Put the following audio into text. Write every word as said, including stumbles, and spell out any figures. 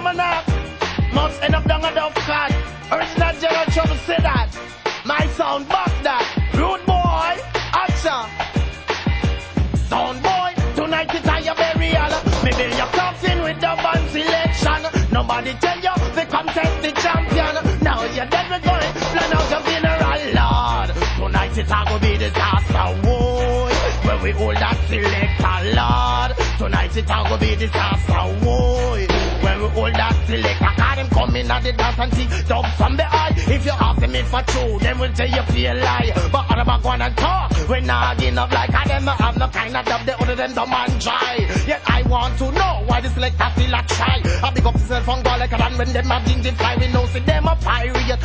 knock. Must end up down a dove cut. Original General Trouble say that. My sound back that. Rude boy, action. Sound boy, tonight it's your burial. Me build your coffin with the band selection. Nobody tell you the contest the champion. Now you're dead, we're going plan out your funeral, Lord. Tonight it's gonna be disaster, boy. Where we hold that selector, Lord. Tonight it's gonna be disaster, boy. Where we hold that selector. Cause them come in at the dance and see dub from the eye. If you ask me for true, then we'll tell you feel lie. But other back one and talk, we're not getting up like I them. I'm no kind of dub, the other them dumb and dry. Yet I want to know why the selector still a try. I big up yourself and go like a man when them a gingy fly. We know see them a pirate.